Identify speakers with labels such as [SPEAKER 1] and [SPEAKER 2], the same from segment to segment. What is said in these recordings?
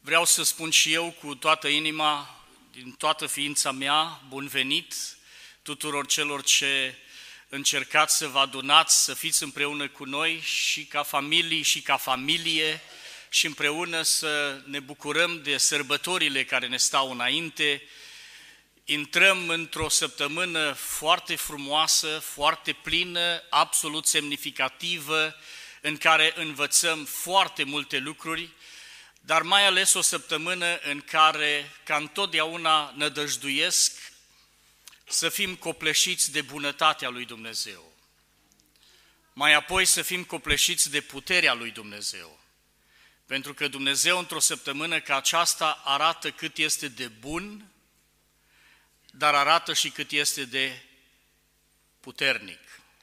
[SPEAKER 1] Vreau să spun și eu cu toată inima, din toată ființa mea, bun venit tuturor celor ce încercați să vă adunați, să fiți împreună cu noi și ca familii și ca familie și împreună să ne bucurăm de sărbătorile care ne stau înainte. Intrăm într-o săptămână foarte frumoasă, foarte plină, absolut semnificativă, în care învățăm foarte multe lucruri, dar mai ales o săptămână în care, ca întotdeauna, nădăjduiesc să fim copleșiți de bunătatea lui Dumnezeu. Mai apoi să fim copleșiți de puterea lui Dumnezeu. Pentru că Dumnezeu, într-o săptămână ca aceasta, arată cât este de bun, dar arată și cât este de puternic.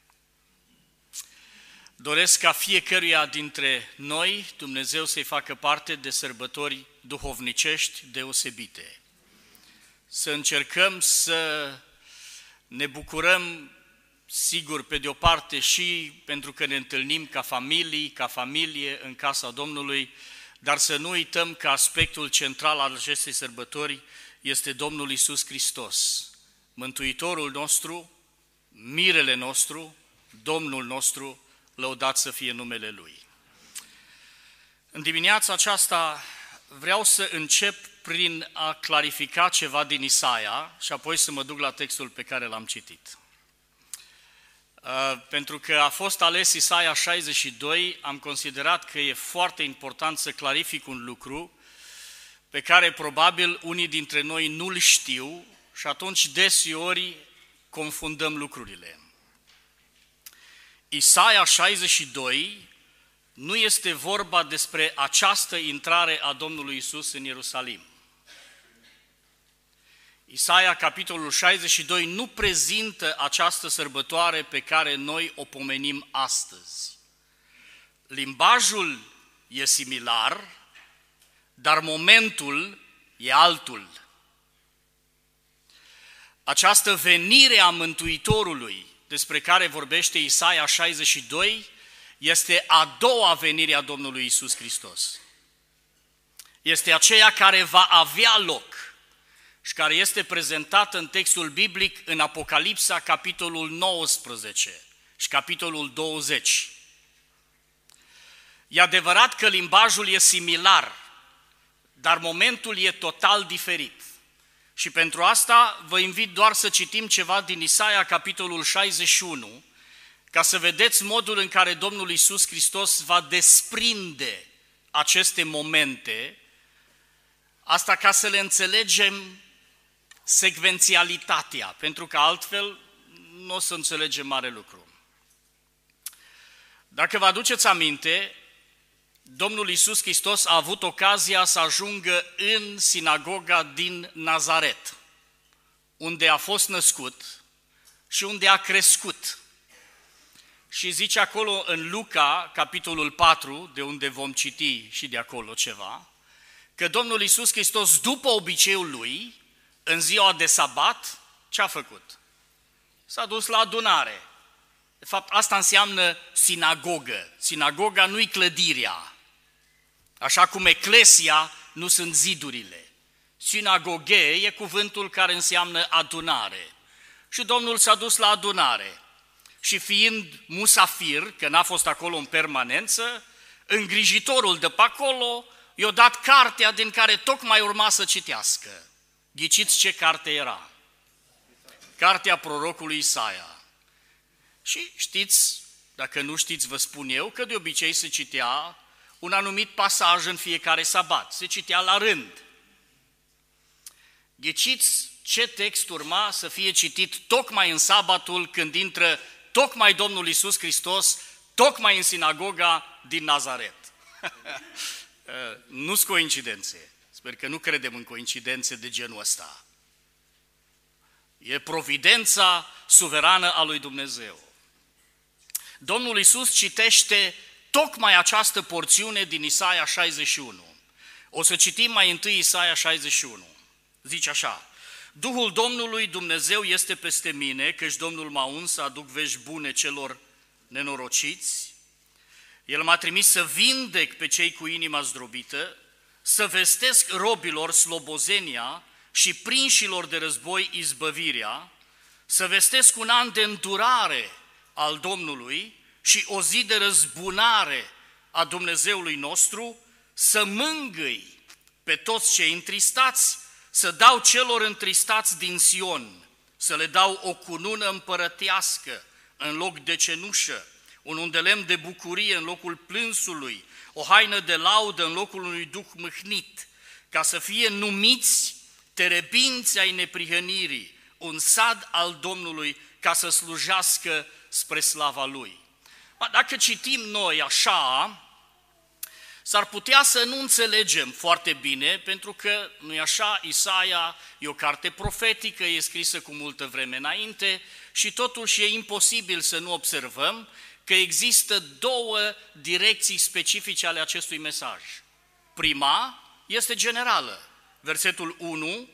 [SPEAKER 1] Doresc ca fiecăruia dintre noi, Dumnezeu să-i facă parte de sărbători duhovnicești deosebite. Să încercăm să ne bucurăm, sigur, pe de o parte și pentru că ne întâlnim ca familii, ca familie în casa Domnului, dar să nu uităm că aspectul central al acestei sărbători este Domnul Iisus Hristos, Mântuitorul nostru, mirele nostru, Domnul nostru, lăudat să fie numele Lui. În dimineața aceasta vreau să încep prin a clarifica ceva din Isaia și apoi să mă duc la textul pe care l-am citit. Pentru că a fost ales Isaia 62, am considerat că e foarte important să clarific un lucru pe care probabil unii dintre noi nu-l știu și atunci deseori confundăm lucrurile. Isaia 62 nu este vorba despre această intrare a Domnului Iisus în Ierusalim. Isaia, capitolul 62, nu prezintă această sărbătoare pe care noi o pomenim astăzi. Limbajul e similar, dar momentul e altul. Această venire a Mântuitorului, despre care vorbește Isaia 62, este a doua venire a Domnului Iisus Hristos. Este aceea care va avea loc și care este prezentată în textul biblic în Apocalipsa, capitolul 19 și capitolul 20. E adevărat că limbajul e similar, dar momentul e total diferit. Și pentru asta vă invit doar să citim ceva din Isaia, capitolul 61, ca să vedeți modul în care Domnul Iisus Hristos va desprinde aceste momente, asta ca să le înțelegem secvențialitatea, pentru că altfel nu o să înțelegem mare lucru. Dacă vă aduceți aminte, Domnul Iisus Hristos a avut ocazia să ajungă în sinagoga din Nazaret, unde a fost născut și unde a crescut. Și zice acolo în Luca, capitolul 4, de unde vom citi și de acolo ceva, că Domnul Iisus Hristos, după obiceiul lui, în ziua de sabat, ce a făcut? S-a dus la adunare. De fapt, asta înseamnă sinagogă. Sinagoga nu-i clădirea. Așa cum eclesia nu sunt zidurile. Sinagoghe e cuvântul care înseamnă adunare. Și Domnul s-a dus la adunare. Și fiind musafir, că n-a fost acolo în permanență, îngrijitorul de pe acolo i-a dat cartea din care tocmai urma să citească. Ghiciți ce carte era? Cartea prorocului Isaia. Și știți, dacă nu știți, vă spun eu, că de obicei se citea un anumit pasaj în fiecare sabat. Se citea la rând. Ghiciți ce text urma să fie citit tocmai în sabatul când intră tocmai Domnul Iisus Hristos, tocmai în sinagoga din Nazaret. Nu-s coincidențe. Sper că nu credem în coincidențe de genul ăsta. E providența suverană a lui Dumnezeu. Domnul Iisus citește tocmai această porțiune din Isaia 61. O să citim mai întâi Isaia 61. Zice așa: Duhul Domnului Dumnezeu este peste mine, căci Domnul m-a uns să aduc vești bune celor nenorociți. El m-a trimis să vindec pe cei cu inima zdrobită, să vestesc robilor slobozenia și prinșilor de război izbăvirea, să vestesc un an de îndurare al Domnului și o zi de răzbunare a Dumnezeului nostru, să mângâi pe toți cei întristați, să dau celor întristați din Sion, să le dau o cunună împărătească în loc de cenușă, un undelemn de bucurie în locul plânsului, o haină de laudă în locul unui duh mâhnit, ca să fie numiți terebinți ai neprihănirii, un sad al Domnului, ca să slujească spre slava Lui. Dacă citim noi așa, s-ar putea să nu înțelegem foarte bine, pentru că, nu-i așa, Isaia e o carte profetică, e scrisă cu multă vreme înainte și totuși e imposibil să nu observăm că există două direcții specifice ale acestui mesaj. Prima este generală. Versetul 1,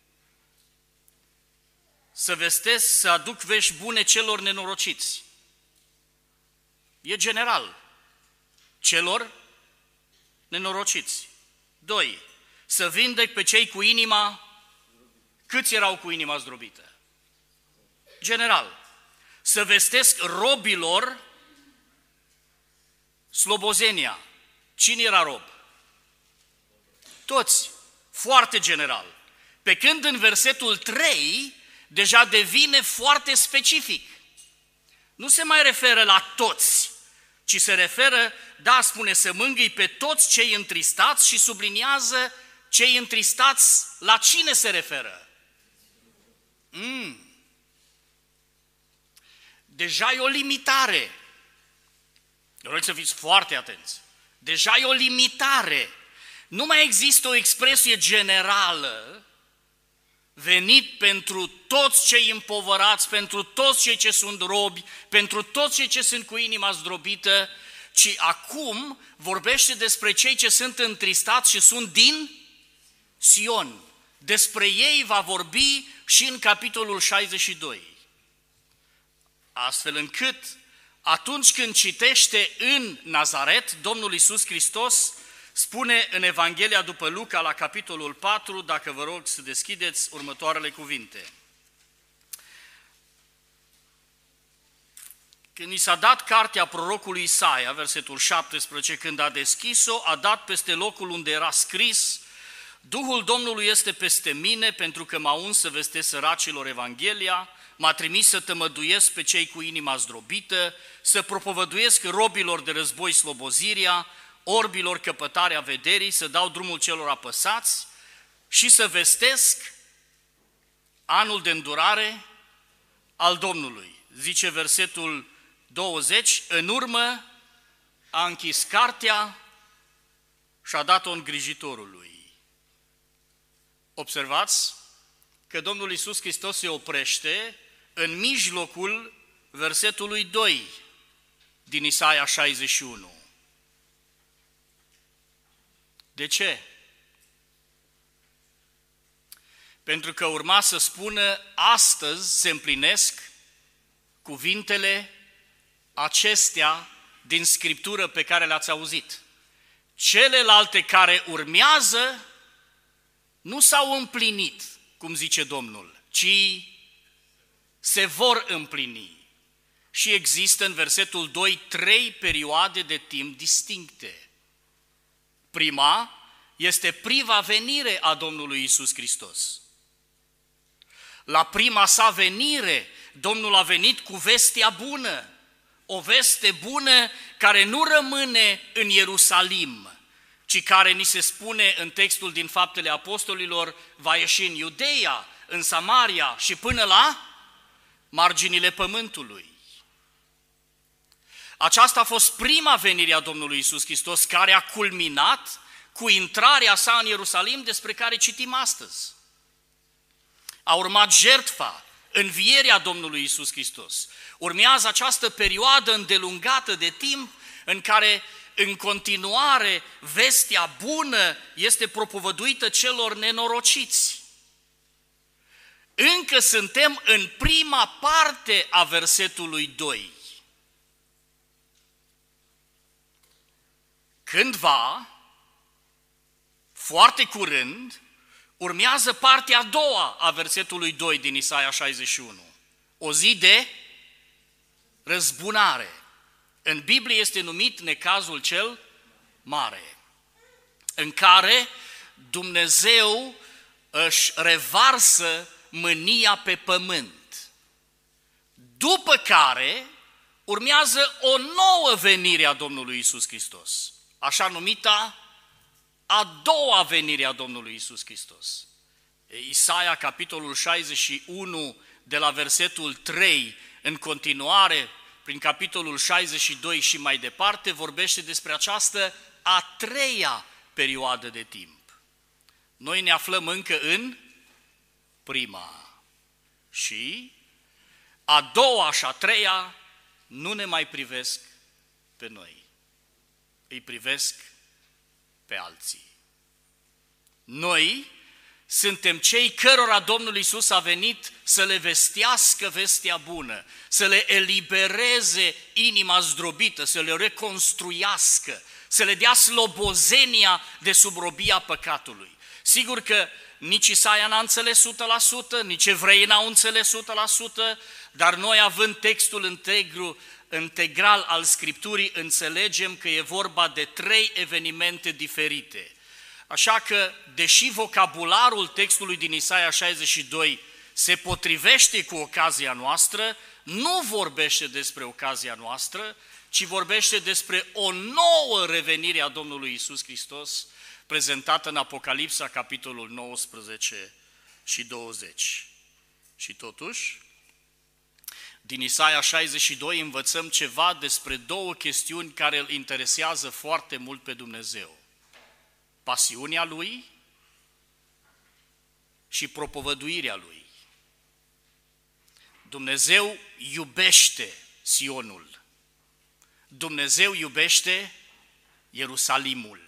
[SPEAKER 1] să vestesc, să aduc vești bune celor nenorociți. E general. Celor nenorociți. 2. Să vindec pe cei cu inima. Câți erau cu inima zdrobită? General. Să vestesc robilor slobozenia. Cine era rob? Toți. Foarte general. Pe când în versetul 3 deja devine foarte specific. Nu se mai referă la toți, ci se referă, da, spune, să mângâi pe toți cei întristați și subliniază cei întristați, la cine se referă? Deja e o limitare. Eu vreau să fiți foarte atenți. Deja e o limitare. Nu mai există o expresie generală venit pentru toți cei împovărați, pentru toți cei ce sunt robi, pentru toți cei ce sunt cu inima zdrobită, ci acum vorbește despre cei ce sunt întristați și sunt din Sion. Despre ei va vorbi și în capitolul 62. Astfel încât, atunci când citește în Nazaret, Domnul Iisus Hristos spune în Evanghelia după Luca, la capitolul 4, dacă vă rog să deschideți următoarele cuvinte. Când i s-a dat cartea prorocului Isaia, versetul 17, când a deschis-o, a dat peste locul unde era scris: Duhul Domnului este peste mine, pentru că m-a uns să vestesc săracilor Evanghelia, m-a trimis să tămăduiesc pe cei cu inima zdrobită, să propovăduiesc robilor de război slobozirea, orbilor căpătarea vederii, să dau drumul celor apăsați și să vestesc anul de îndurare al Domnului. Zice versetul 20, în urmă a închis cartea și a dat-o îngrijitorului. Observați că Domnul Iisus Hristos se oprește în mijlocul versetului 2 din Isaia 61. De ce? Pentru că urma să spună, astăzi se împlinesc cuvintele acestea din Scriptură pe care le-ați auzit. Celelalte care urmează nu s-au împlinit, cum zice Domnul, ci se vor împlini. Și există în versetul 2 3 perioade de timp distincte. Prima este prima venire a Domnului Iisus Hristos. La prima sa venire, Domnul a venit cu vestea bună, o veste bună care nu rămâne în Ierusalim, ci care ni se spune în textul din Faptele Apostolilor, va ieși în Iudeea, în Samaria și până la marginile pământului. Aceasta a fost prima venire a Domnului Iisus Hristos, care a culminat cu intrarea sa în Ierusalim, despre care citim astăzi. A urmat jertfa, învierea Domnului Iisus Hristos. Urmează această perioadă îndelungată de timp în care, în continuare, vestea bună este propovăduită celor nenorociți. Încă suntem în prima parte a versetului 2. Cândva, foarte curând, urmează partea a doua a versetului 2 din Isaia 61. O zi de răzbunare. În Biblie este numit necazul cel mare, în care Dumnezeu își revarsă mânia pe pământ. După care urmează o nouă venire a Domnului Iisus Hristos, așa numita a doua venire a Domnului Iisus Hristos. Isaia, capitolul 61, de la versetul 3, în continuare, prin capitolul 62 și mai departe, vorbește despre această a treia perioadă de timp. Noi ne aflăm încă în prima și a doua și a treia nu ne mai privesc pe noi, îi privesc pe alții. Noi suntem cei cărora Domnul Iisus a venit să le vestească vestea bună, să le elibereze inima zdrobită, să le reconstruiască, să le dea slobozenia de sub robia păcatului. Sigur că nici Isaia n-a înțeles 100%, nici evreii n-au înțeles 100%, dar noi, având textul integral al Scripturii, înțelegem că e vorba de 3 evenimente diferite. Așa că, deși vocabularul textului din Isaia 62 se potrivește cu ocazia noastră, nu vorbește despre ocazia noastră, ci vorbește despre o nouă revenire a Domnului Iisus Hristos, prezentată în Apocalipsa, capitolul 19 și 20. Și totuși, din Isaia 62 învățăm ceva despre 2 chestiuni care îl interesează foarte mult pe Dumnezeu: pasiunea Lui și propovăduirea Lui. Dumnezeu iubește Sionul. Dumnezeu iubește Ierusalimul.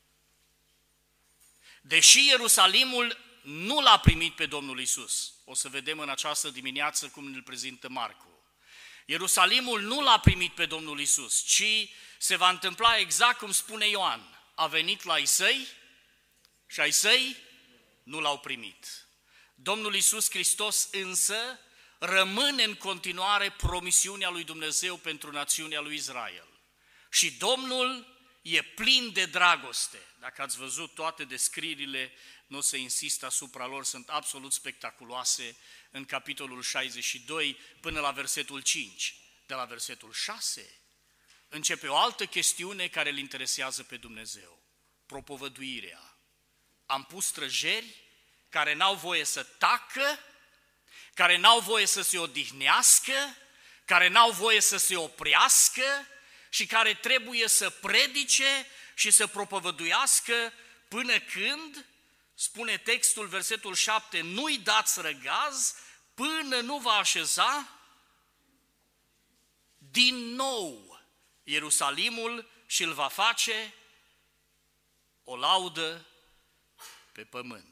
[SPEAKER 1] Deși Ierusalimul nu l-a primit pe Domnul Iisus, o să vedem în această dimineață cum îl prezintă Marcu. Ierusalimul nu l-a primit pe Domnul Iisus, ci se va întâmpla exact cum spune Ioan. A venit la ai săi și ai săi nu l-au primit. Domnul Iisus Hristos însă rămâne în continuare promisiunea lui Dumnezeu pentru națiunea lui Israel. Și Domnul e plin de dragoste. Dacă ați văzut toate descrierile, nu o să insist asupra lor, sunt absolut spectaculoase în capitolul 62 până la versetul 5. De la versetul 6 începe o altă chestiune care îl interesează pe Dumnezeu: propovăduirea. Am pus străjeri care n-au voie să tacă, care n-au voie să se odihnească, care n-au voie să se oprească și care trebuie să predice și să propovăduiască până când, spune textul, versetul 7, nu-i dați răgaz până nu va așeza din nou Ierusalimul și îl va face o laudă pe pământ.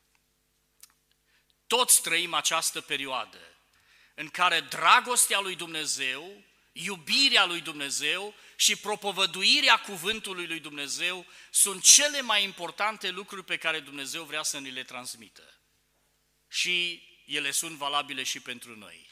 [SPEAKER 1] Toți trăim această perioadă în care dragostea lui Dumnezeu, iubirea lui Dumnezeu și propovăduirea cuvântului lui Dumnezeu sunt cele mai importante lucruri pe care Dumnezeu vrea să ni le transmită. Și ele sunt valabile și pentru noi.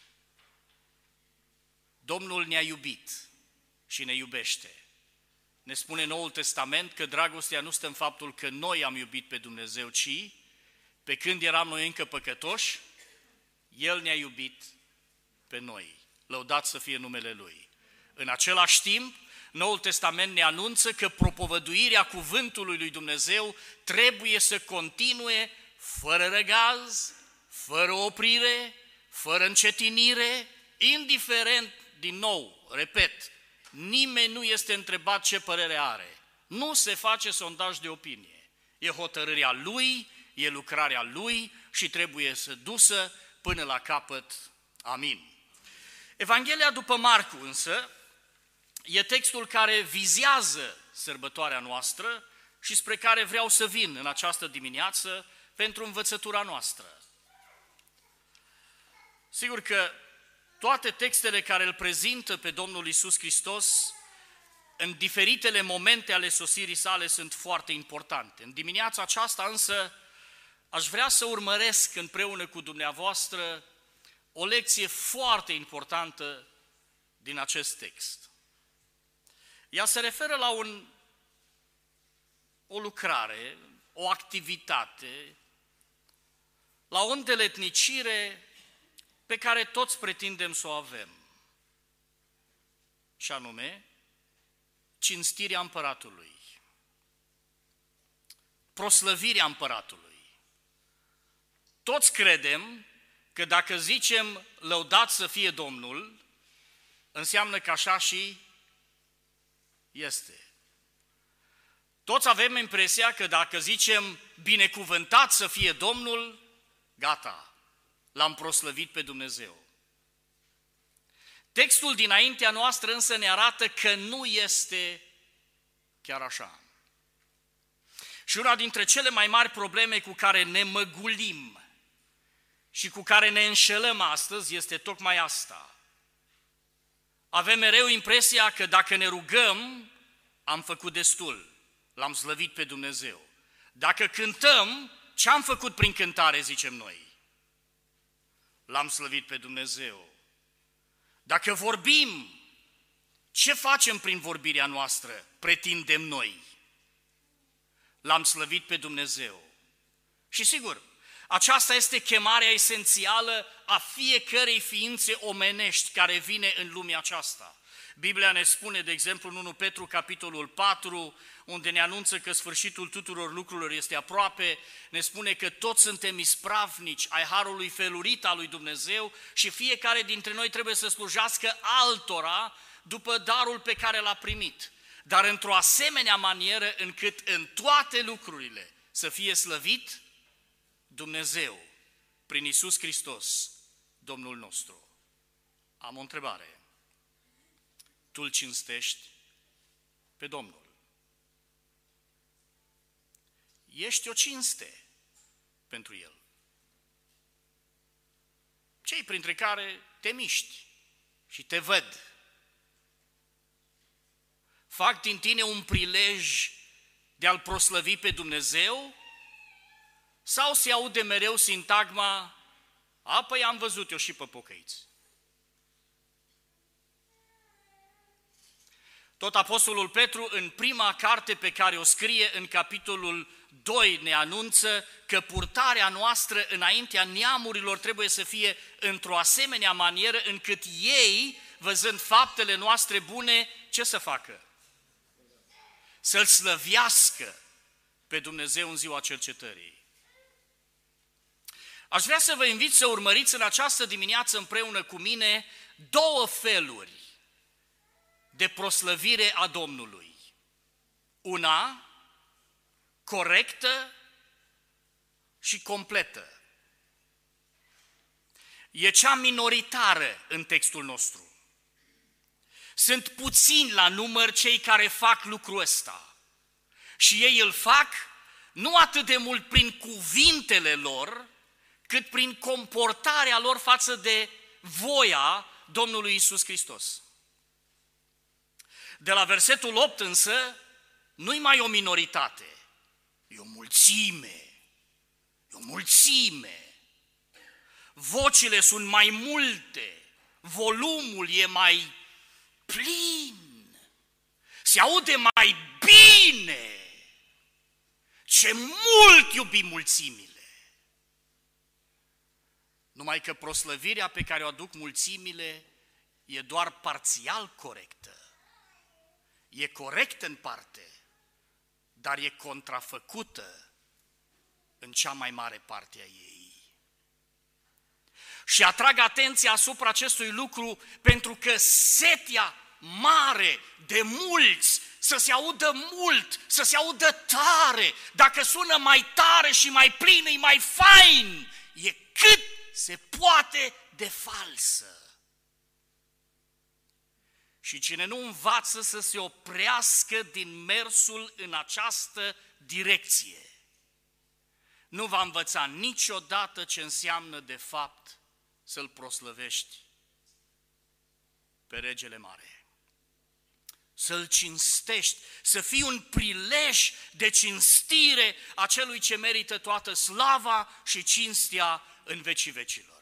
[SPEAKER 1] Domnul ne-a iubit și ne iubește. Ne spune Noul Testament că dragostea nu stă în faptul că noi am iubit pe Dumnezeu, ci pe când eram noi încă păcătoși, El ne-a iubit pe noi. Lăudat să fie numele Lui. În același timp, Noul Testament ne anunță că propovăduirea cuvântului lui Dumnezeu trebuie să continue fără răgaz, fără oprire, fără încetinire, indiferent, din nou, repet, nimeni nu este întrebat ce părere are. Nu se face sondaj de opinie. E hotărârea Lui, e lucrarea Lui și trebuie să dusă până la capăt. Amin. Evanghelia după Marcu însă e textul care vizează sărbătoarea noastră și spre care vreau să vin în această dimineață pentru învățătura noastră. Sigur că toate textele care îl prezintă pe Domnul Iisus Hristos în diferitele momente ale sosirii sale sunt foarte importante. În dimineața aceasta însă aș vrea să urmăresc împreună cu dumneavoastră o lecție foarte importantă din acest text. Ea se referă la o lucrare, o activitate, la o îndeletnicire pe care toți pretindem să o avem, și anume cinstirea împăratului, proslăvirea împăratului. Toți credem că dacă zicem lăudat să fie Domnul, înseamnă că așa și este. Toți avem impresia că dacă zicem binecuvântat să fie Domnul, gata, l-am proslăvit pe Dumnezeu. Textul dinaintea noastră însă ne arată că nu este chiar așa. Și una dintre cele mai mari probleme cu care ne măgulim și cu care ne înșelăm astăzi este tocmai asta. Avem mereu impresia că dacă ne rugăm, am făcut destul, l-am slăvit pe Dumnezeu. Dacă cântăm, ce am făcut prin cântare, zicem noi? L-am slăvit pe Dumnezeu. Dacă vorbim, ce facem prin vorbirea noastră, pretindem noi? L-am slăvit pe Dumnezeu. Și sigur, aceasta este chemarea esențială a fiecărei ființe omenești care vine în lumea aceasta. Biblia ne spune, de exemplu, în 1 Petru, capitolul 4, unde ne anunță că sfârșitul tuturor lucrurilor este aproape, ne spune că toți suntem ispravnici ai harului felurit al lui Dumnezeu și fiecare dintre noi trebuie să slujească altora după darul pe care l-a primit, dar într-o asemenea manieră încât în toate lucrurile să fie slăvit Dumnezeu prin Iisus Hristos, Domnul nostru. Am o întrebare. Tu îl cinstești pe Domnul? Ești o cinste pentru El. Cei printre care te miști și te văd fac din tine un prilej de a-L proslăvi pe Dumnezeu sau se aude mereu sintagma, păi am văzut eu și pe pocăiți. Tot apostolul Petru, în prima carte pe care o scrie, în capitolul 2, ne anunță că purtarea noastră înaintea neamurilor trebuie să fie într-o asemenea manieră încât ei, văzând faptele noastre bune, ce să facă? Să-L slăvească pe Dumnezeu în ziua cercetării. Aș vrea să vă invit să urmăriți în această dimineață împreună cu mine două feluri de proslăvire a Domnului. Una corectă și completă. E cea minoritară în textul nostru. Sunt puțini la număr cei care fac lucrul ăsta. Și ei îl fac nu atât de mult prin cuvintele lor, cât prin comportarea lor față de voia Domnului Iisus Hristos. De la versetul 8 însă, nu-i mai o minoritate, e o mulțime, e o mulțime. Vocile sunt mai multe, volumul e mai plin, se aude mai bine. Ce mult iubim mulțimile! Numai că proslăvirea pe care o aduc mulțimile e doar parțial corectă. E corectă în parte, dar e contrafăcută în cea mai mare parte a ei. Și atrag atenția asupra acestui lucru pentru că setea mare de mulți să se audă mult, să se audă tare, dacă sună mai tare și mai plin, e mai fain, e cât se poate de falsă. Și cine nu învață să se oprească din mersul în această direcție, nu va învăța niciodată ce înseamnă de fapt să-L proslăvești pe Regele Mare. să-L cinstești, să fii un prilej de cinstire a celui ce merită toată slava și cinstea în vecii vecilor.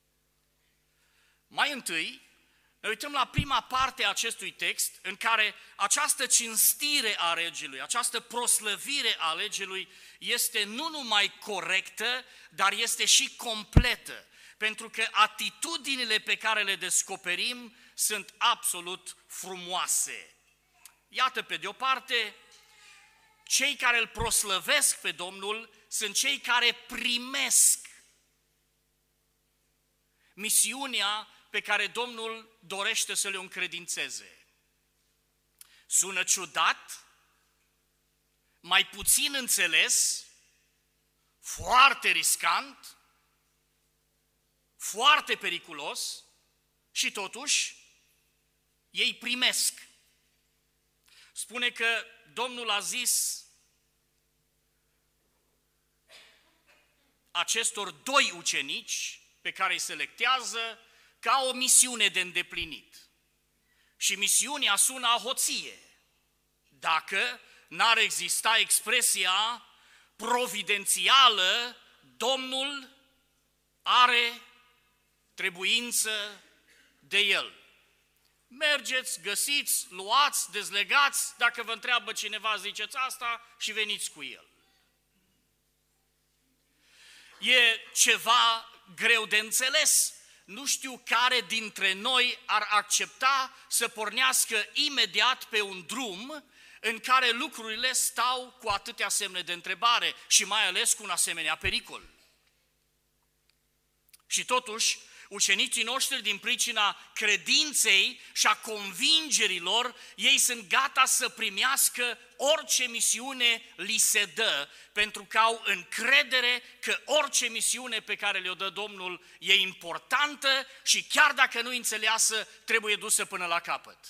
[SPEAKER 1] Mai întâi, ne uităm la prima parte a acestui text, în care această cinstire a regelui, această proslăvire a regelui este nu numai corectă, dar este și completă, pentru că atitudinile pe care le descoperim sunt absolut frumoase. Iată, pe de o parte, cei care îl proslăvesc pe Domnul sunt cei care primesc misiunea pe care Domnul dorește să le o încredințeze. Sună ciudat, mai puțin înțeles, foarte riscant, foarte periculos și totuși ei primesc. Spune că Domnul a zis acestor 2 ucenici pe care îi selectează ca o misiune de îndeplinit. Și misiunea sună a hoție, dacă n-ar exista expresia providențială, Domnul are trebuință de el. Mergeți, găsiți, luați, dezlegați, dacă vă întreabă cineva, ziceți asta și veniți cu el. E ceva greu de înțeles. Nu știu care dintre noi ar accepta să pornească imediat pe un drum în care lucrurile stau cu atâtea semne de întrebare și mai ales cu un asemenea pericol. Și totuși, ucenicii noștri, din pricina credinței și a convingerilor, ei sunt gata să primească orice misiune li se dă, pentru că au încredere că orice misiune pe care le-o dă Domnul e importantă și chiar dacă nu înțeleasă, trebuie dusă până la capăt.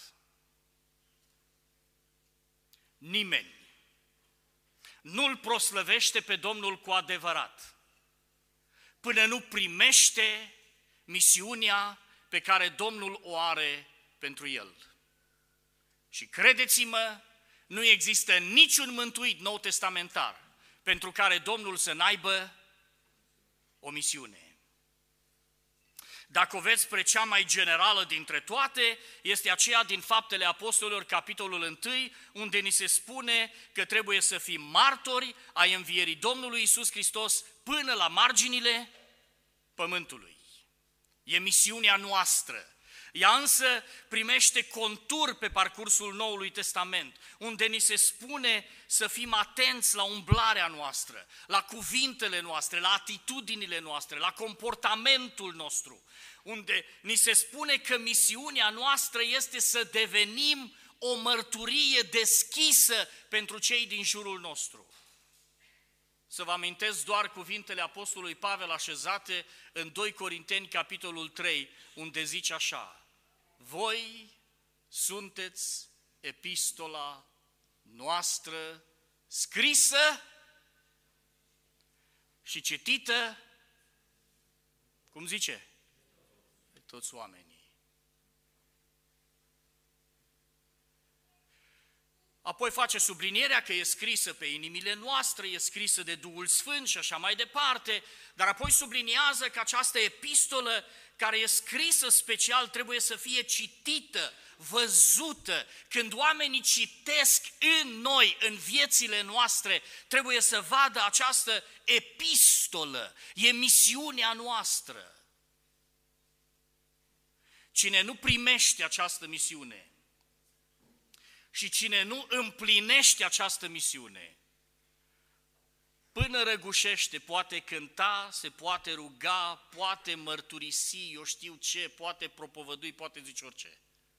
[SPEAKER 1] Nimeni nu-L proslăvește pe Domnul cu adevărat până nu primește misiunea pe care Domnul o are pentru el. Și credeți-mă, nu există niciun mântuit nou testamentar pentru care Domnul să n-aibă o misiune. Dacă o veți spre cea mai generală dintre toate, este aceea din Faptele Apostolilor, capitolul 1, unde ni se spune că trebuie să fim martori ai învierii Domnului Iisus Hristos până la marginile pământului. E misiunea noastră. Ea însă primește contur pe parcursul Noului Testament, unde ni se spune să fim atenți la umblarea noastră, la cuvintele noastre, la atitudinile noastre, la comportamentul nostru, unde ni se spune că misiunea noastră este să devenim o mărturie deschisă pentru cei din jurul nostru. Să vă amintesc doar cuvintele Apostolului Pavel așezate în 2 Corinteni, capitolul 3, unde zice așa: voi sunteți epistola noastră scrisă și citită, cum zice, de toți oamenii. Apoi face sublinierea că e scrisă pe inimile noastre, e scrisă de Duhul Sfânt și așa mai departe, dar apoi subliniază că această epistolă care e scrisă special trebuie să fie citită, văzută. Când oamenii citesc în noi, în viețile noastre, trebuie să vadă această epistolă, e misiunea noastră. Cine nu primește această misiune și cine nu împlinește această misiune, până răgușește, poate cânta, se poate ruga, poate mărturisi, eu știu ce, poate propovădui, poate zice orice.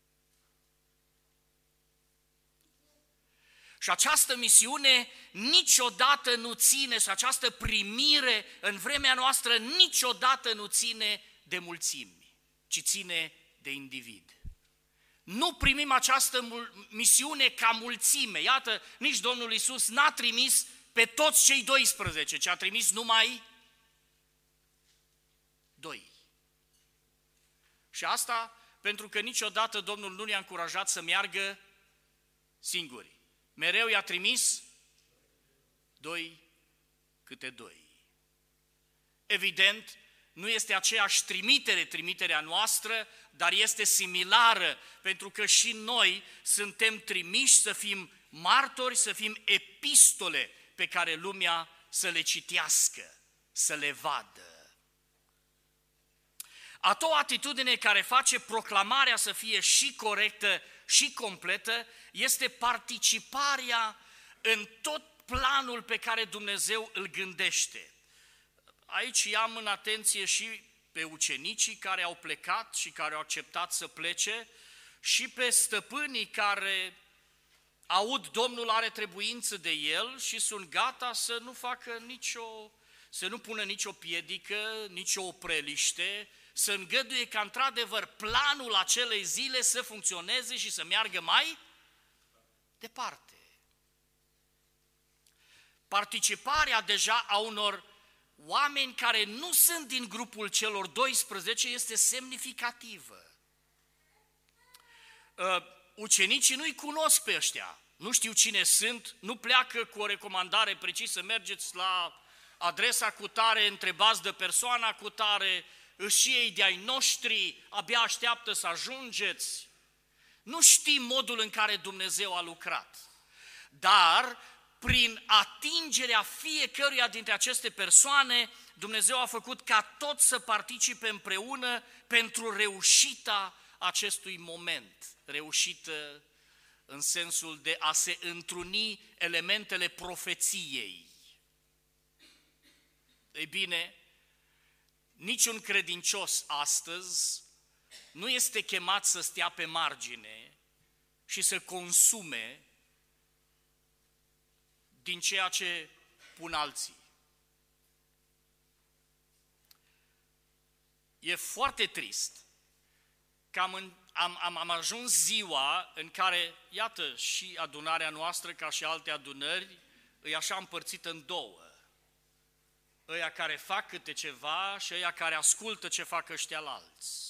[SPEAKER 1] Și această misiune niciodată nu ține, și această primire în vremea noastră niciodată nu ține de mulțimi, ci ține de individ. Nu primim această misiune ca mulțime. Iată, nici Domnul Iisus n-a trimis pe toți cei 12, ci a trimis numai 2. Și asta pentru că niciodată Domnul nu ne-a încurajat să meargă singuri. Mereu i-a trimis 2 câte 2. Evident, nu este aceeași trimiterea noastră, dar este similară, pentru că și noi suntem trimiși să fim martori, să fim epistole pe care lumea să le citească, să le vadă. A doua atitudine care face proclamarea să fie și corectă și completă este participarea în tot planul pe care Dumnezeu îl gândește. Aici i-am în atenție și pe ucenicii care au plecat și care au acceptat să plece și pe stăpânii care aud Domnul are trebuință de el și sunt gata să nu facă să nu pună nicio piedică, nicio opreliște, să îngăduie ca într-adevăr planul acelei zile să funcționeze și să meargă mai departe. Participarea deja a unor oameni care nu sunt din grupul celor 12 este semnificativă. Ucenicii nu-i cunosc pe ăștia, nu știu cine sunt, nu pleacă cu o recomandare precisă, mergeți la adresa cutare, întrebați de persoana cutare, și ei de-ai noștri, abia așteaptă să ajungeți. Nu știm modul în care Dumnezeu a lucrat, dar prin atingerea fiecăruia dintre aceste persoane, Dumnezeu a făcut ca toți să participe împreună pentru reușita acestui moment, reușită în sensul de a se întruni elementele profeției. Ei bine, niciun credincios astăzi nu este chemat să stea pe margine și să consume din ceea ce pun alții. E foarte trist că am ajuns ziua în care, iată, și adunarea noastră, ca și alte adunări, e așa împărțită în două. Ăia care fac câte ceva și ăia care ascultă ce fac ăștia-lalți.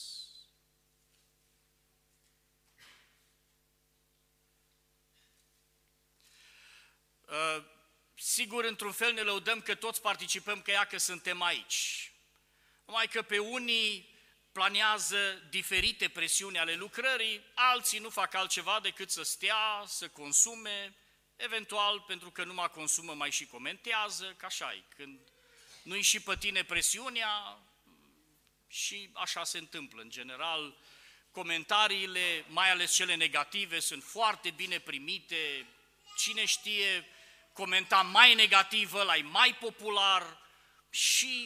[SPEAKER 1] Sigur, într-un fel ne lăudăm că toți participăm, că suntem aici. Numai că pe unii planează diferite presiuni ale lucrării, alții nu fac altceva decât să stea, să consume, eventual pentru că numai consumă mai și comentează, că așa-i, când nu-i și pe tine presiunea și așa se întâmplă. În general, comentariile, mai ales cele negative, sunt foarte bine primite, cine știe, comenta mai negativ, ăla-i mai popular și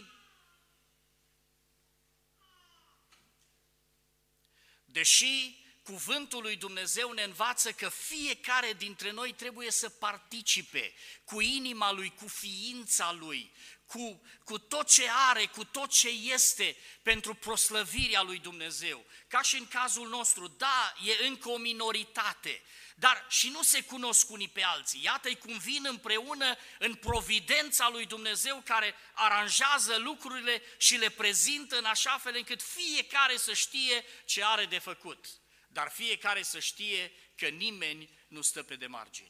[SPEAKER 1] deși cuvântul lui Dumnezeu ne învață că fiecare dintre noi trebuie să participe cu inima lui, cu ființa lui, cu tot ce are, cu tot ce este pentru proslăvirea lui Dumnezeu. Ca și în cazul nostru, da, e încă o minoritate, dar și nu se cunosc unii pe alții. Iată-i cum vin împreună în providența lui Dumnezeu care aranjează lucrurile și le prezintă în așa fel încât fiecare să știe ce are de făcut. Dar fiecare să știe că nimeni nu stă pe de margini.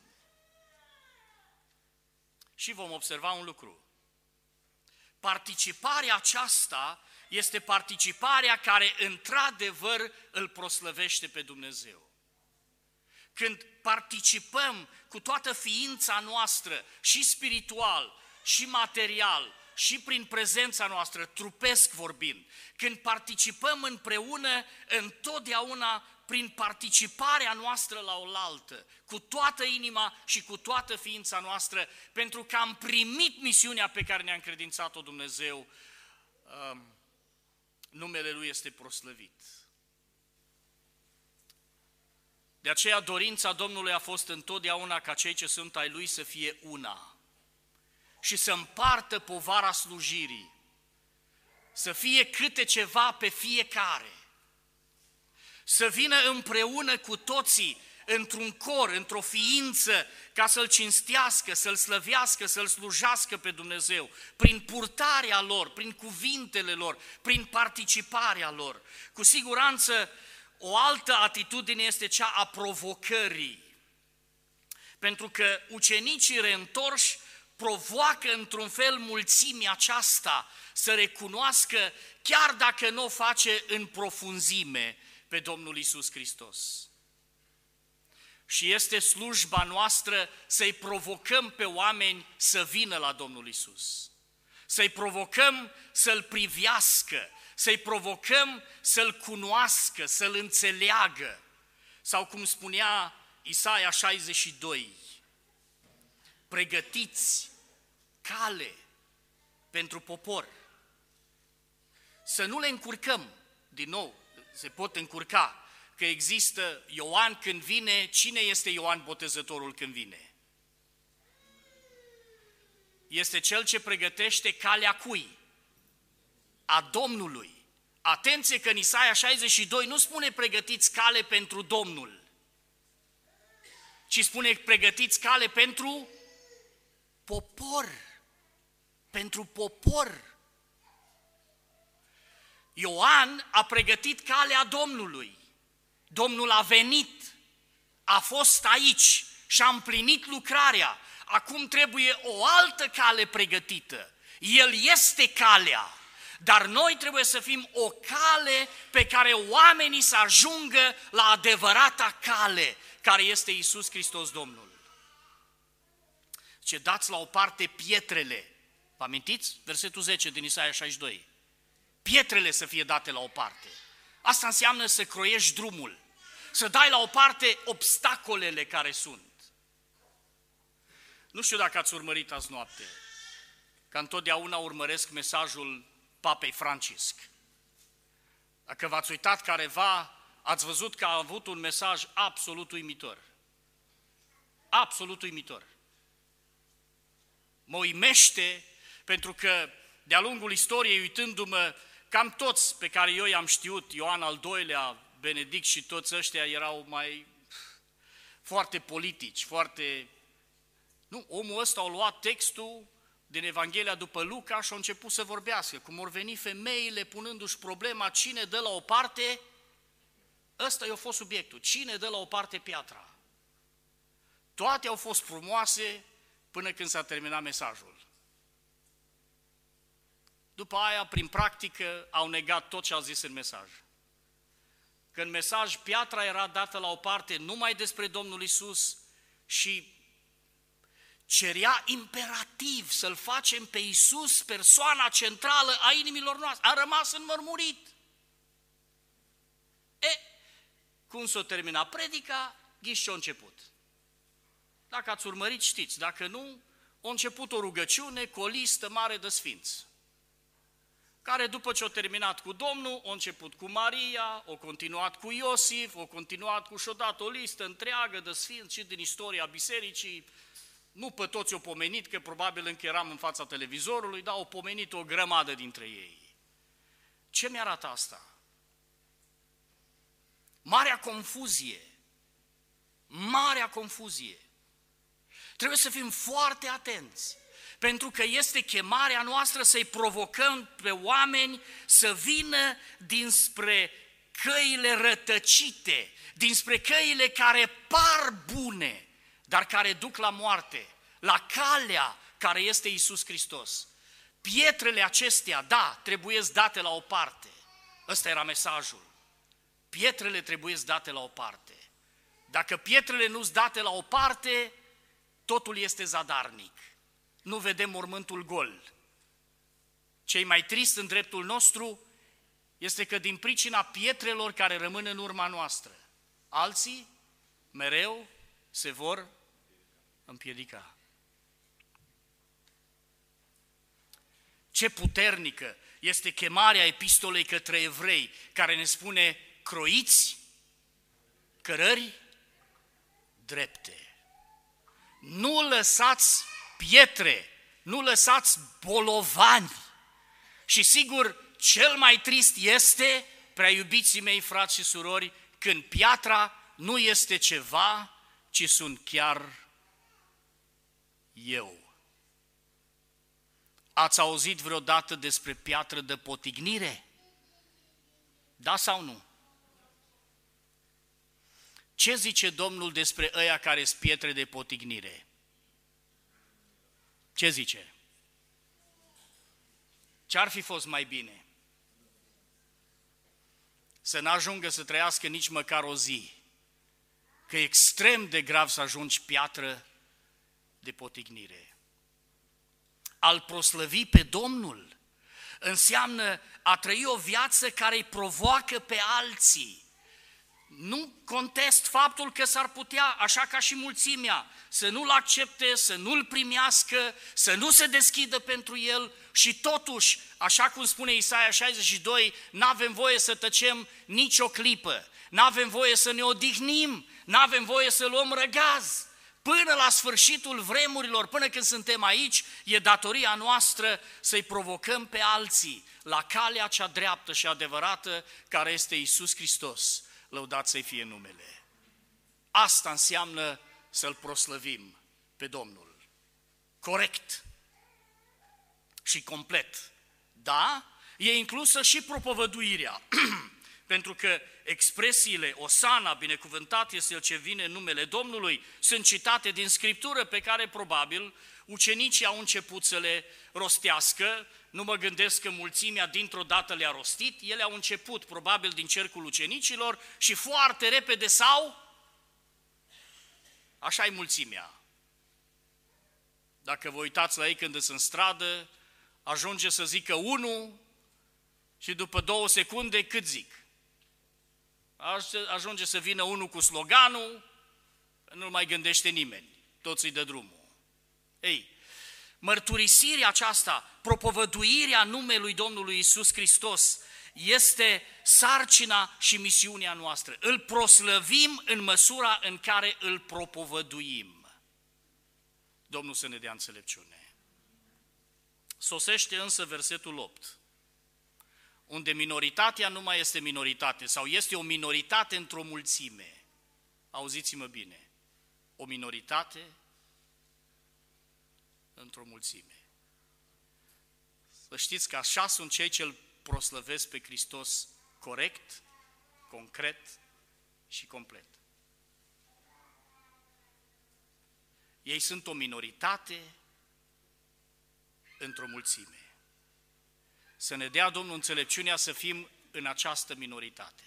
[SPEAKER 1] Și vom observa un lucru. Participarea aceasta este participarea care într-adevăr îl proslăvește pe Dumnezeu. Când participăm cu toată ființa noastră, și spiritual, și material, și prin prezența noastră, trupesc vorbind, când participăm împreună, întotdeauna prin participarea noastră la oaltă, cu toată inima și cu toată ființa noastră, pentru că am primit misiunea pe care ne-a încredințat-o Dumnezeu, numele Lui este proslăvit. De aceea dorința Domnului a fost întotdeauna ca cei ce sunt ai Lui să fie una și să împartă povara slujirii, să fie câte ceva pe fiecare, să vină împreună cu toții într-un cor, într-o ființă, ca să-L cinstească, să-L slăvească, să-L slujească pe Dumnezeu, prin purtarea lor, prin cuvintele lor, prin participarea lor. Cu siguranță, o altă atitudine este cea a provocării. Pentru că ucenicii reîntorși provoacă într-un fel mulțimea aceasta să recunoască, chiar dacă nu o face în profunzime, pe Domnul Iisus Hristos. Și este slujba noastră să-i provocăm pe oameni să vină la Domnul Iisus, să-i provocăm să-L privească, să-i provocăm să-L cunoască, să-L înțeleagă. Sau cum spunea Isaia 62, pregătiți cale pentru popor. Să nu le încurcăm, din nou, se pot încurca, că există Ioan când vine. Cine este Ioan Botezătorul când vine? Este cel ce pregătește calea cui? A Domnului. Atenție că în Isaia 62 nu spune pregătiți cale pentru Domnul, ci spune pregătiți cale pentru popor. Pentru popor. Ioan a pregătit calea Domnului. Domnul a venit, a fost aici și a împlinit lucrarea. Acum trebuie o altă cale pregătită. El este calea, dar noi trebuie să fim o cale pe care oamenii să ajungă la adevărata cale, care este Iisus Hristos Domnul. Ce dați la o parte pietrele. Vă amintiți? Versetul 10 din Isaia 62. Pietrele să fie date la o parte. Asta înseamnă să croiești drumul, să dai la o parte obstacolele care sunt. Nu știu dacă ați urmărit azi noapte, că întotdeauna urmăresc mesajul Papei Francisc. Dacă v-ați uitat careva, ați văzut că a avut un mesaj absolut uimitor. Absolut uimitor. Mă uimește pentru că de-a lungul istoriei, uitându-mă, cam toți pe care eu i-am știut, Ioan al II-lea, Benedict și toți ăștia erau mai foarte politici, foarte... Nu, omul ăsta a luat textul din Evanghelia după Luca și a început să vorbească. Cum vor veni femeile punându-și problema cine dă la o parte, ăsta i-a fost subiectul, cine dă la o parte piatra. Toate au fost frumoase până când s-a terminat mesajul. După aia, prin practică, au negat tot ce au zis în mesaj. Că în mesaj piatra era dată la o parte numai despre Domnul Iisus și cerea imperativ să-L facem pe Iisus persoana centrală a inimilor noastre. A rămas înmărmurit. Cum s-o termina predica, ghiși ce-a început. Dacă ați urmărit, știți. Dacă nu, a început o rugăciune cu o listă mare de sfinți, care după ce a terminat cu Domnul, a început cu Maria, a continuat cu Iosif, a continuat cu și-o dat o listă întreagă de sfinți și din istoria bisericii. Nu pe toți o pomenit, că probabil încă eram în fața televizorului, dar au pomenit o grămadă dintre ei. Ce mi-arată asta? Marea confuzie. Marea confuzie. Trebuie să fim foarte atenți, pentru că este chemarea noastră să-i provocăm pe oameni să vină dinspre căile rătăcite, dinspre căile care par bune, dar care duc la moarte, la calea care este Iisus Hristos. Pietrele acestea, da, trebuie date la o parte. Ăsta era mesajul. Pietrele trebuie date la o parte. Dacă pietrele nu-s date la o parte, totul este zadarnic. Nu vedem mormântul gol. Cei mai trist în dreptul nostru este că din pricina pietrelor care rămân în urma noastră, alții mereu se vor împiedica. Ce puternică este chemarea epistolei către evrei, care ne spune: croiți cărări drepte. Nu lăsați pietre, nu lăsați bolovani. Și sigur, cel mai trist este, prea iubiții mei, frați și surori, când piatra nu este ceva, ci sunt chiar eu. Ați auzit vreodată despre piatră de potignire? Da sau nu? Ce zice Domnul despre ăia care sunt pietre de potignire? Ce zice? Ce-ar fi fost mai bine? Să n-ajungă să trăiască nici măcar o zi, că e extrem de grav să ajungi piatră de potignire. A-L proslăvi pe Domnul înseamnă a trăi o viață care îi provoacă pe alții. Nu contest faptul că s-ar putea, așa ca și mulțimea, să nu-L accepte, să nu-L primească, să nu se deschidă pentru El și totuși, așa cum spune Isaia 62, n-avem voie să tăcem nicio clipă, n-avem voie să ne odihnim, n-avem voie să luăm răgaz. Până la sfârșitul vremurilor, până când suntem aici, e datoria noastră să-i provocăm pe alții la calea cea dreaptă și adevărată, care este Iisus Hristos. Lăudat să-i fie numele. Asta înseamnă să-L proslăvim pe Domnul. Corect și complet. Da, e inclusă și propovăduirea, pentru că expresiile Osana, binecuvântat este Cel ce vine în numele Domnului, sunt citate din Scriptură pe care probabil ucenicii au început să le rostească. Nu mă gândesc că mulțimea dintr-o dată le-a rostit, ele au început probabil din cercul ucenicilor și foarte repede așa e mulțimea. Dacă vă uitați la ei când sunt în stradă, ajunge să zică unul și după 2 secunde cât zic? Ajunge să vină unul cu sloganul, nu mai gândește nimeni, toți îi dă drumul. Ei, mărturisirea aceasta, propovăduirea numelui Domnului Iisus Hristos este sarcina și misiunea noastră. Îl proslăvim în măsura în care îl propovăduim. Domnul să ne dea înțelepciune. Sosește însă versetul 8, unde minoritatea nu mai este minoritate sau este o minoritate într-o mulțime. Auziți-mă bine, o minoritate într-o mulțime. Să știți că așa sunt cei ce îl proslăvesc pe Hristos corect, concret și complet. Ei sunt o minoritate într-o mulțime. Să ne dea Domnul înțelepciunea să fim în această minoritate.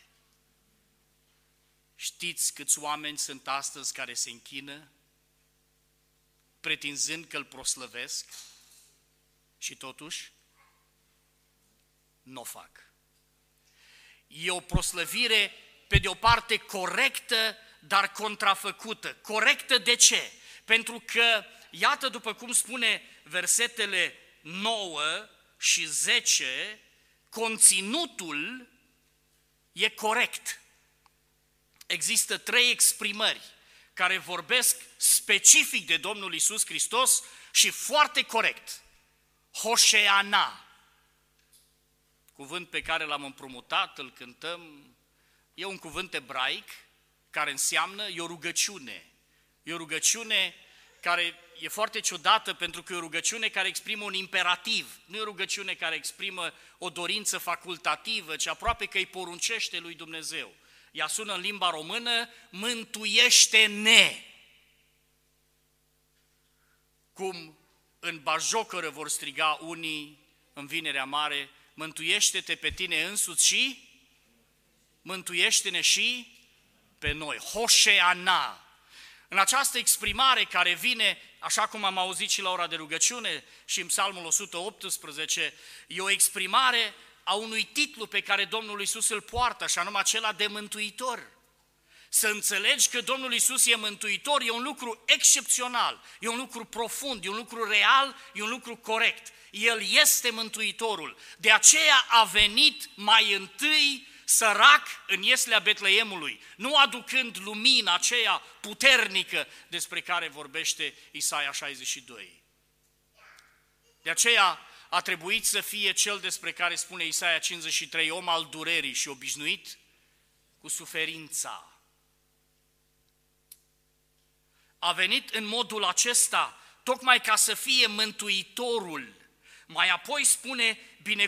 [SPEAKER 1] Știți câți oameni sunt astăzi care se închină, pretinzând că îl proslăvesc și totuși nu o fac. E o proslăvire pe de o parte corectă, dar contrafăcută. Corectă de ce? Pentru că, iată, după cum spune versetele 9 și 10, conținutul e corect. Există 3 exprimări care vorbesc specific de Domnul Iisus Hristos și foarte corect. Hoșeana, cuvânt pe care l-am împrumutat, îl cântăm, e un cuvânt ebraic care înseamnă, e o rugăciune. E o rugăciune care e foarte ciudată pentru că e o rugăciune care exprimă un imperativ. Nu e o rugăciune care exprimă o dorință facultativă, ci aproape că îi poruncește lui Dumnezeu. Ea sună în limba română, mântuiește-ne! Cum în batjocără vor striga unii în Vinerea Mare, mântuiește-te pe tine însuți și mântuiește-ne și pe noi. Hoșeana! În această exprimare care vine, așa cum am auzit și la ora de rugăciune și în Psalmul 118, e o exprimare a unui titlu pe care Domnul Iisus îl poartă, și anume acela de mântuitor. Să înțelegi că Domnul Iisus e mântuitor e un lucru excepțional, e un lucru profund, e un lucru real, e un lucru corect. El este mântuitorul. De aceea a venit mai întâi sărac în ieslea Betleemului, nu aducând lumina aceea puternică despre care vorbește Isaia 62. De aceea a trebuit să fie cel despre care spune Isaia 53, om al durerii și obișnuit cu suferința. A venit în modul acesta tocmai ca să fie mântuitorul. Mai apoi spune,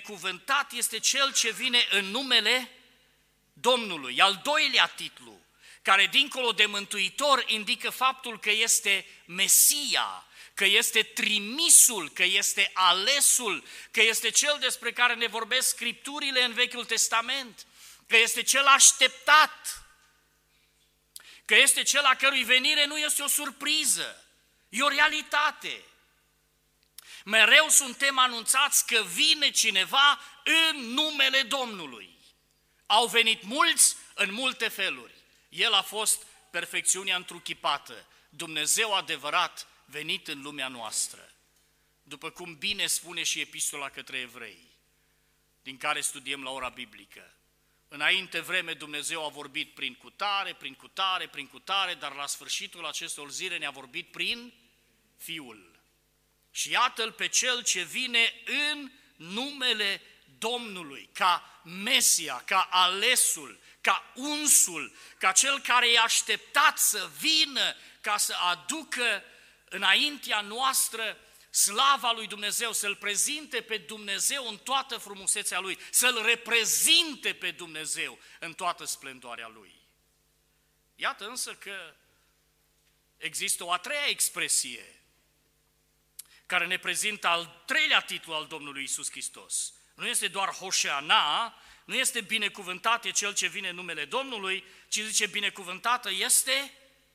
[SPEAKER 1] binecuvântat este cel ce vine în numele Domnului. Al doilea titlu, care dincolo de mântuitor indică faptul că este Mesia, că este trimisul, că este alesul, că este cel despre care ne vorbesc Scripturile în Vechiul Testament, că este cel așteptat, că este cel a cărui venire nu este o surpriză, e o realitate. Mereu suntem anunțați că vine cineva în numele Domnului. Au venit mulți în multe feluri. El a fost perfecțiunea întruchipată, Dumnezeu adevărat venit în lumea noastră. După cum bine spune și epistola către evrei, din care studiem la ora biblică. Înainte vreme Dumnezeu a vorbit prin cutare, prin cutare, prin cutare, dar la sfârșitul acestor zile ne-a vorbit prin Fiul. Și iată-L pe Cel ce vine în numele Domnului, ca Mesia, ca alesul, ca unsul, ca Cel care e așteptat să vină ca să aducă înaintea noastră slava lui Dumnezeu, să-L prezinte pe Dumnezeu în toată frumusețea Lui, să-L reprezinte pe Dumnezeu în toată splendoarea Lui. Iată însă că există o a treia expresie care ne prezintă al treilea titlu al Domnului Iisus Hristos. Nu este doar Hoșeana, nu este binecuvântat e Cel ce vine în numele Domnului, ci zice binecuvântată este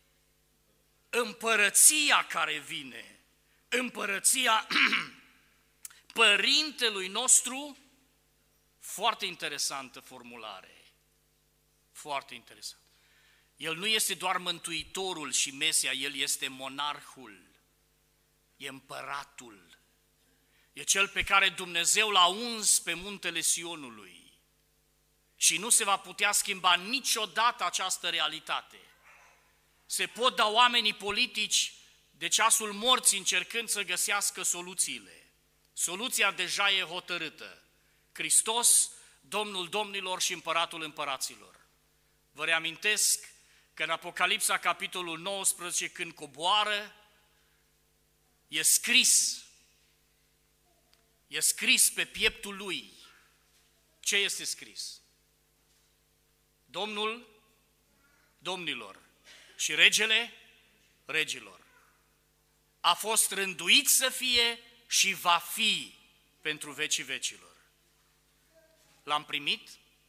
[SPEAKER 1] împărăția care vine. Împărăția Părintelui nostru, foarte interesantă formulare, foarte interesant. El nu este doar Mântuitorul și Mesia, El este monarhul, e împăratul, e Cel pe care Dumnezeu l-a uns pe muntele Sionului și nu se va putea schimba niciodată această realitate. Se pot da oamenii politici de ceasul morții încercând să găsească soluțiile. Soluția deja e hotărâtă. Hristos, Domnul domnilor și Împăratul împăraților. Vă reamintesc că în Apocalipsa, capitolul 19, când coboară, e scris pe pieptul lui. Ce este scris? Domnul domnilor și regele regilor. A fost rânduit să fie și va fi pentru vecii vecilor. L-am primit?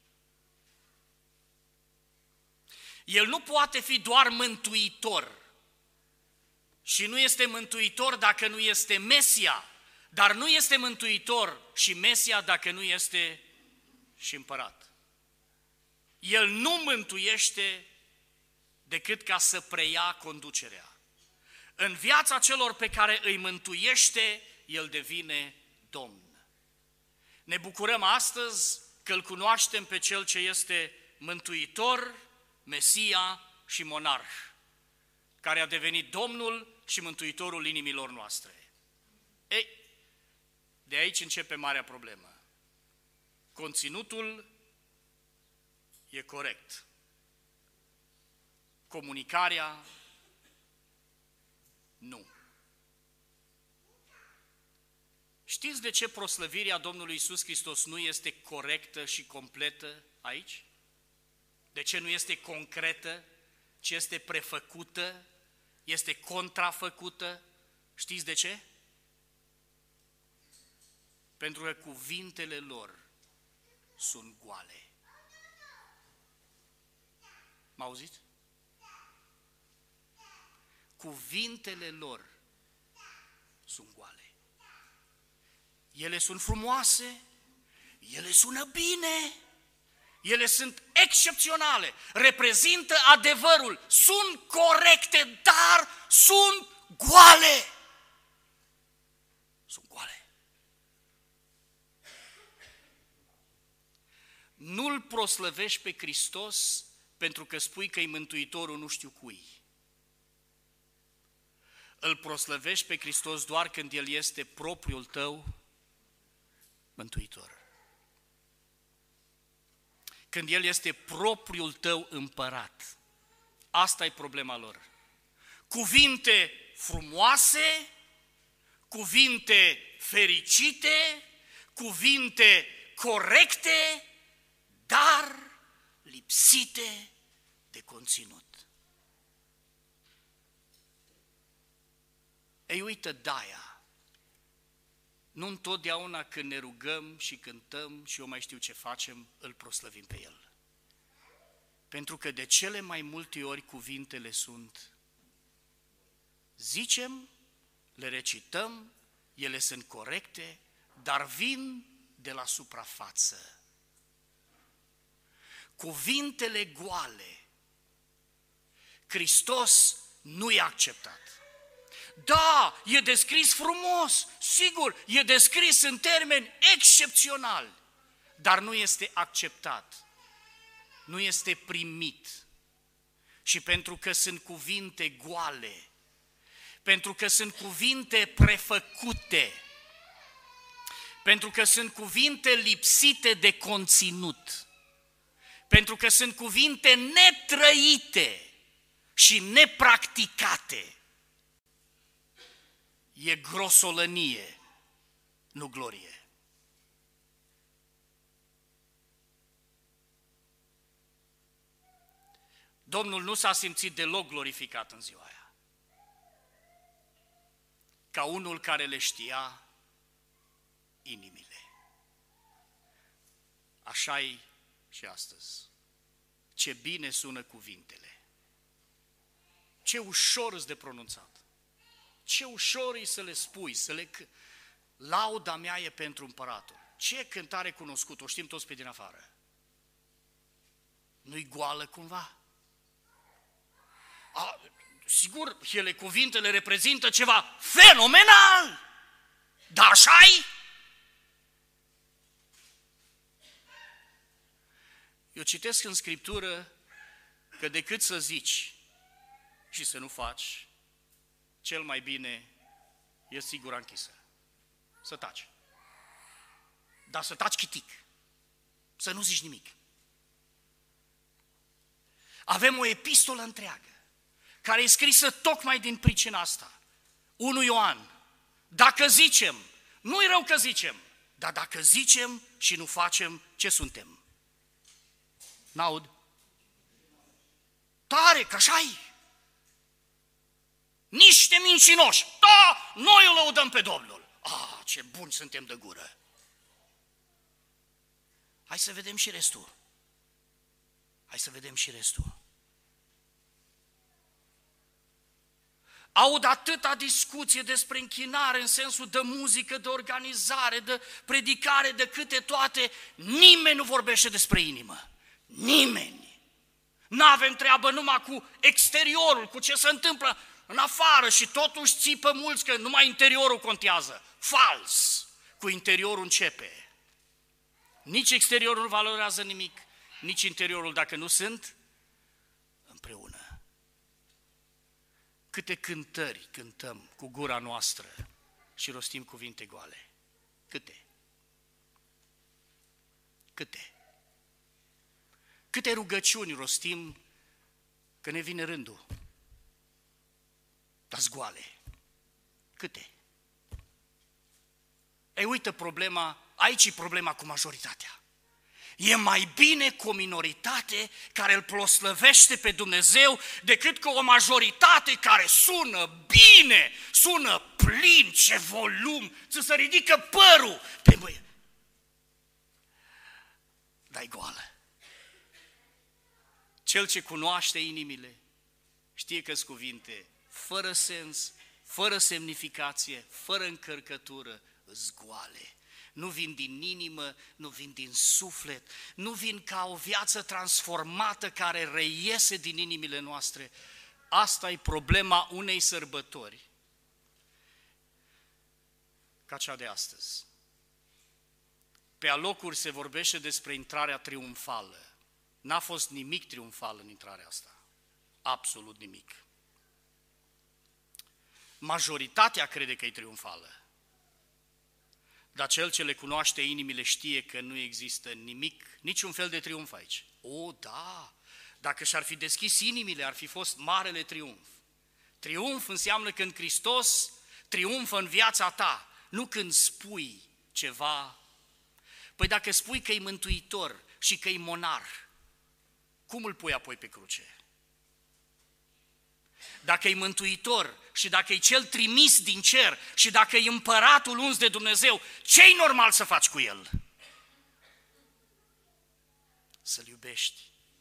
[SPEAKER 1] El nu poate fi doar mântuitor și nu este mântuitor dacă nu este Mesia, dar nu este mântuitor și Mesia dacă nu este și împărat. El nu mântuiește decât ca să preia conducerea. În viața celor pe care îi mântuiește, El devine Domn. Ne bucurăm astăzi că îl cunoaștem pe Cel ce este Mântuitor, Mesia și Monarh, care a devenit Domnul și Mântuitorul inimilor noastre. Ei, de aici începe marea problemă. Conținutul e corect. Comunicarea nu. Știți de ce proslăvirea Domnului Iisus Hristos nu este corectă și completă aici? De ce nu este concretă, ci este prefăcută, este contrafăcută? Știți de ce? Pentru că cuvintele lor sunt goale. M-auziți? Cuvintele lor sunt goale. Ele sunt frumoase, ele sună bine, ele sunt excepționale, reprezintă adevărul, sunt corecte, dar sunt goale. Sunt goale. Nu-L proslăvești pe Hristos pentru că spui că e Mântuitorul nu știu cui. Îl proslăvești pe Hristos doar când El este propriul tău Mântuitor. Când El este propriul tău împărat. Asta e problema lor. Cuvinte frumoase, cuvinte fericite, cuvinte corecte, dar lipsite de conținut. Ei, uită, de-aia, nu întotdeauna când ne rugăm și cântăm și eu mai știu ce facem, îl proslăvim pe El. Pentru că de cele mai multe ori cuvintele sunt: zicem, le recităm, ele sunt corecte, dar vin de la suprafață. Cuvintele goale, Hristos nu i-a acceptat. Da, e descris frumos, sigur, e descris în termeni excepționali, dar nu este acceptat, nu este primit. Și pentru că sunt cuvinte goale, pentru că sunt cuvinte prefăcute, pentru că sunt cuvinte lipsite de conținut, pentru că sunt cuvinte netrăite și nepracticate, e grosolănie, nu glorie. Domnul nu s-a simțit deloc glorificat în ziua aia, ca unul care le știa inimile. Așa-i și astăzi. Ce bine sună cuvintele, ce ușor îți de pronunțat, ce ușor e să le spui, lauda mea e pentru împăratul. Ce cântare cunoscută, o știm toți pe din afară. Nu-i goală cumva? Sigur, ele cuvintele reprezintă ceva fenomenal, dar așa-i? Eu citesc în Scriptură că decât să zici și să nu faci, cel mai bine e sigura închisă. Să taci. Dar să taci chitic. Să nu zici nimic. Avem o epistolă întreagă care e scrisă tocmai din pricina asta. 1 Ioan. Dacă zicem, nu-i rău că zicem, dar dacă zicem și nu facem, ce suntem? N-aud? Tare, că așa-i. Niște mincinoși. Da, noi îl lăudăm pe Domnul. Ce buni suntem de gură. Hai să vedem și restul. Hai să vedem și restul. Aud atâta discuție despre închinare în sensul de muzică, de organizare, de predicare, de câte toate. Nimeni nu vorbește despre inimă. Nimeni. N-avem treabă numai cu exteriorul, cu ce se întâmplă în afară și totuși țipă mulți că numai interiorul contează. Fals! Cu interiorul începe. Nici exteriorul nu valorează nimic, nici interiorul dacă nu sunt împreună. Câte cântări cântăm cu gura noastră și rostim cuvinte goale. Câte? Câte? Câte rugăciuni rostim că ne vine rândul? Dar-s goale. Câte? Ei, uite problema, aici e problema cu majoritatea. E mai bine cu o minoritate care îl proslăvește pe Dumnezeu decât cu o majoritate care sună bine, sună plin, ce volum, ți se ridică părul pe mâine. Dar-i goală. Cel ce cunoaște inimile știe că-s cuvinte fără sens, fără semnificație, fără încărcătură, îs goale. Nu vin din inimă, nu vin din suflet, nu vin ca o viață transformată care reiese din inimile noastre. Asta e problema unei sărbători ca cea de astăzi. Pe alocuri se vorbește despre intrarea triumfală. N-a fost nimic triumfal în intrarea asta. Absolut nimic. Majoritatea crede că e triumfală. Dar cel ce le cunoaște inimile știe că nu există nimic, niciun fel de triumf aici. O, da, dacă și-ar fi deschis inimile, ar fi fost marele triumf. Triumf înseamnă când Hristos triumfă în viața ta, nu când spui ceva. Păi dacă spui că e mântuitor și că e monar, cum îl pui apoi pe cruce? dacă e mântuitor și dacă e cel trimis din cer și dacă e împăratul uns de Dumnezeu, ce-i normal să faci cu el? Să-l iubești.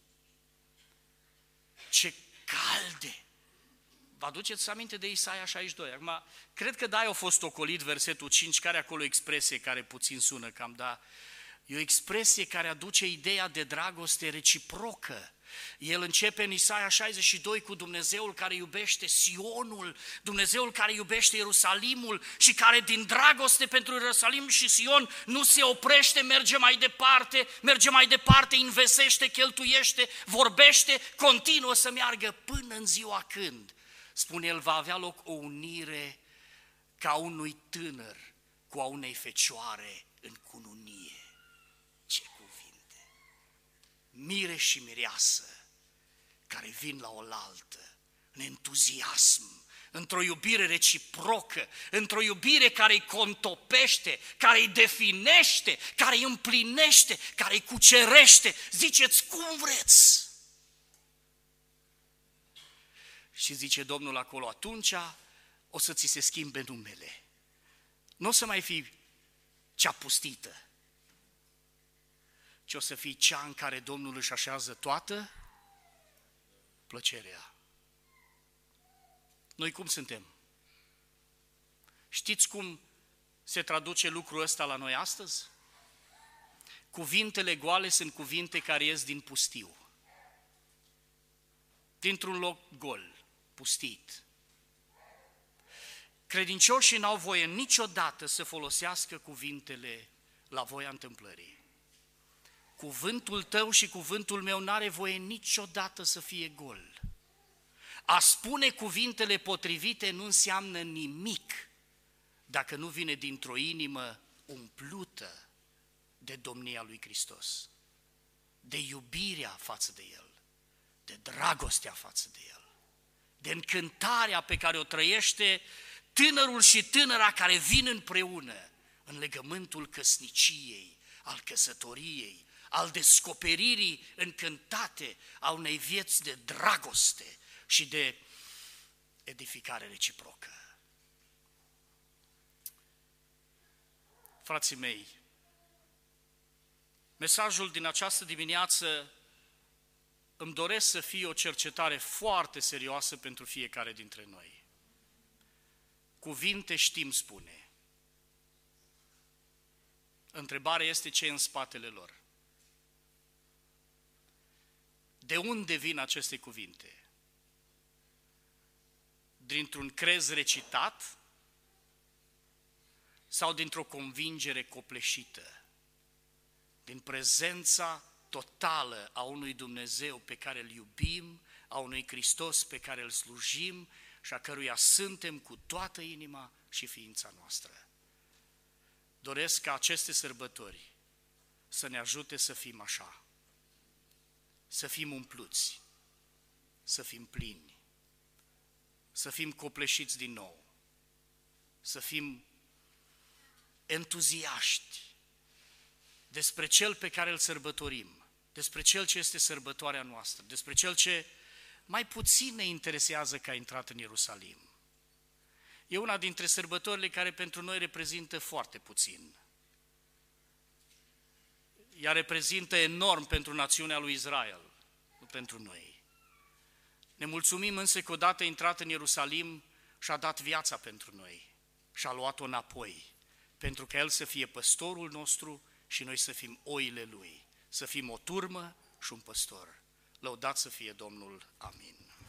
[SPEAKER 1] Ce calde! Vă aduceți aminte de Isaia 62? Acum, cred că a fost ocolit versetul 5, care acolo o expresie care puțin sună cam, dar e o expresie care aduce ideea de dragoste reciprocă. El începe în Isaia 62 cu Dumnezeul care iubește Sionul, Dumnezeul care iubește Ierusalimul și care din dragoste pentru Ierusalim și Sion nu se oprește, merge mai departe, investește, cheltuiește, vorbește, continuă să meargă până în ziua când, spune el, va avea loc o unire ca unui tânăr cu a unei fecioare în cununie. Ce cuvinte! Mire și mireasă care vin la oaltă, în entuziasm, într-o iubire reciprocă, într-o iubire care îi contopește, care îi definește, care îi împlinește, care îi cucerește. Ziceți cum vreți! Și zice Domnul acolo, atunci o să ți se schimbe numele. Nu o să mai fii cea pustită, ci o să fii cea în care Domnul își așează toată plăcerea. Noi cum suntem? Știți cum se traduce lucrul ăsta la noi astăzi? Cuvintele goale sunt cuvinte care ies din pustiu. Dintr-un loc gol, pustit. Credincioșii n-au voie niciodată să folosească cuvintele la voia întâmplării. Cuvântul tău și cuvântul meu n-are voie niciodată să fie gol. A spune cuvintele potrivite nu înseamnă nimic dacă nu vine dintr-o inimă umplută de domnia lui Hristos, de iubirea față de El, de dragostea față de El, de încântarea pe care o trăiește tânărul și tânăra care vin împreună în legământul căsniciei, al căsătoriei, al descoperirii încântate a unei vieți de dragoste și de edificare reciprocă. Frații mei, mesajul din această dimineață îmi doresc să fie o cercetare foarte serioasă pentru fiecare dintre noi. Cuvinte știm spune. Întrebarea este ce e în spatele lor. De unde vin aceste cuvinte? Dintr-un crez recitat sau dintr-o convingere copleșită? Din prezența totală a unui Dumnezeu pe care îl iubim, a unui Hristos pe care îl slujim și a căruia suntem cu toată inima și ființa noastră. Doresc ca aceste sărbători să ne ajute să fim așa, să fim umpluți, să fim plini, să fim copleșiți din nou, să fim entuziaști despre Cel pe care îl sărbătorim, despre Cel ce este sărbătoarea noastră, despre Cel ce mai puțin ne interesează că a intrat în Ierusalim. E una dintre sărbătorile care pentru noi reprezintă foarte puțin. Ea reprezintă enorm pentru națiunea lui Israel, nu pentru noi. Ne mulțumim însă că odată intrat în Ierusalim și-a dat viața pentru noi și-a luat-o înapoi, pentru că El să fie păstorul nostru și noi să fim oile Lui, să fim o turmă și un păstor. Lăudat să fie Domnul, amin.